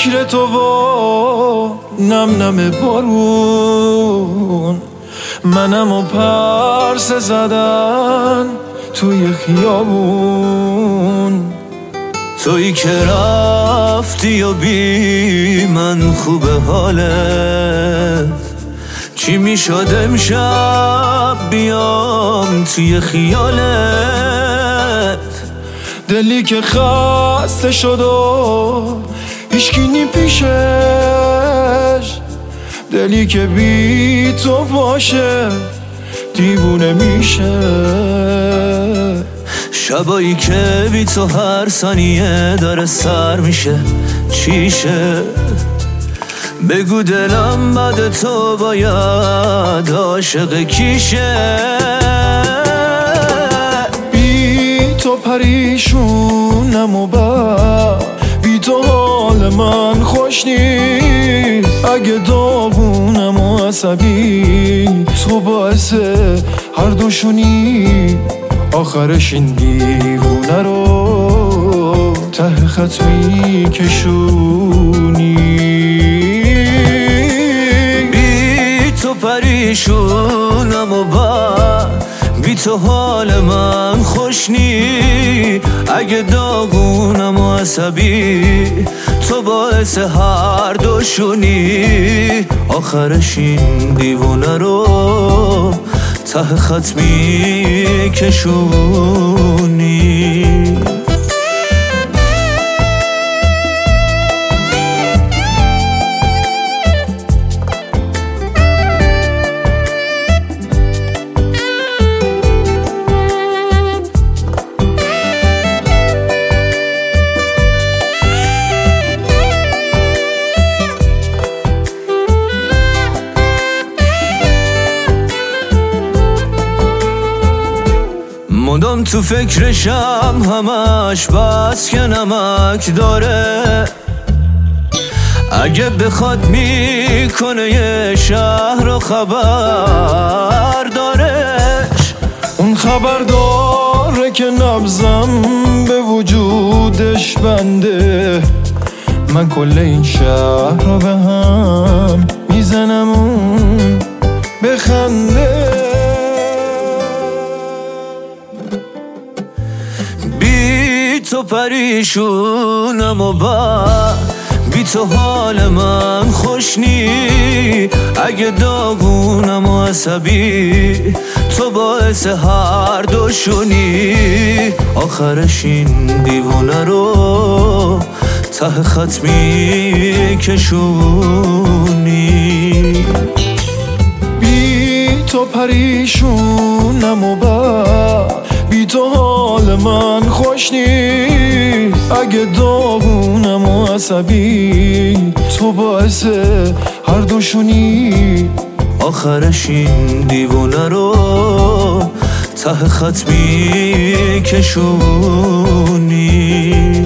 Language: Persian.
فکر تو و نم نم بارون، منم و پرسه زدن توی خیابون. تویی که رفتی و بی من خوبه حالت، چی میشد امشب بیام توی خیالت؟ دلی که خسته شد و هیچکی نی پیشش، دلی که بی تو باشه دیوونه میشه. شبایی که بی تو هر ثانیه داره سر میشه، چیشه؟ بگو دلم بعد تو باید عاشق کیشه؟ بی تو پریشونم و بی تو حال من خوش نیست. اگه داغونم و عصبی تو باعث هر دوشونی، آخرش این دیوونه رو ته خط میکشونی. بی تو پریشونم و بی تو حال من خوش نی. اگه داغونم و عصبی تو باعث هر دوشونی، آخرش این دیوونه رو ته خط میکشونی. مدام تو فکرشم همش، بس که نمک داره. اگه بخواد میکنه یه شهر و خبر دارش. اون خبر داره که نبضم به وجودش بنده، من کل این شهر رو به هم میزنم اون بخنده. بی تو پریشونم و بی تو حال من خوش نی. اگه داغونم و عصبی تو باعث هر دوشونی، آخرش این دیوونه رو ته خط میکشونی. بی تو پریشونم و بی تو حال من خوش نیست. اگه داغونم و عصبی تو باعث هر دوشونی، آخرش این دیوونه رو ته خط میکشونی.